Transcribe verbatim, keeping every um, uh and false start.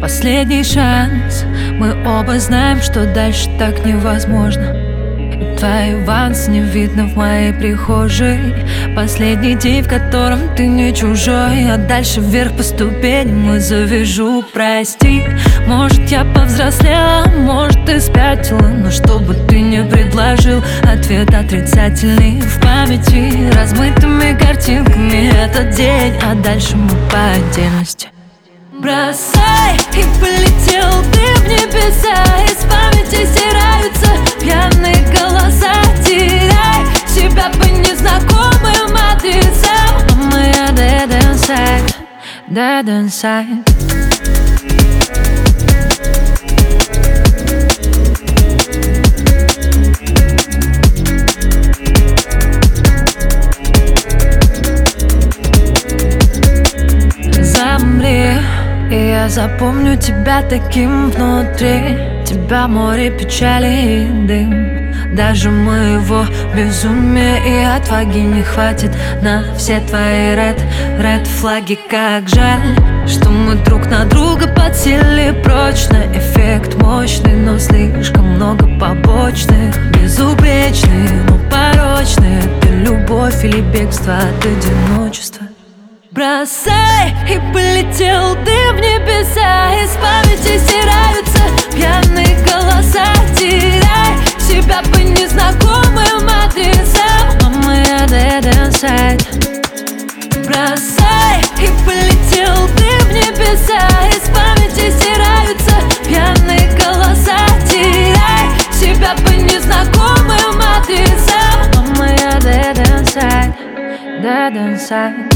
Последний шанс. Мы оба знаем, что дальше так невозможно. И твои вансы не видно в моей прихожей. Последний день, в котором ты не чужой. А дальше вверх по ступеням и завяжу. Прости, может я повзрослела, может ты спятила, но что бы ты ни предложил, ответ отрицательный. В памяти размытыми картинками этот день, а дальше мы по отдельности. Бросай, и полетел ты в небеса. Из памяти стираются пьяные голоса. Теряй себя по незнакомым адресам. А моя dead inside, dead inside. И я запомню тебя таким внутри. Тебя море печали и дым. Даже моего безумия и отваги не хватит на все твои ред, ред флаги. Как жаль, что мы друг на друга подсели прочно. Эффект мощный, но слишком много побочных. Безупречный, но порочный. Это любовь или бегство от одиночества. Бросай, и полетел ты в небеса. Из памяти стираются пьяные голоса. Теряй себя по незнакомым адресам. А моя dead inside. Бросай, и полетел ты в небеса. Из памяти стираются пьяные голоса. Теряй себя по незнакомым адресам. А моя dead inside, dead inside.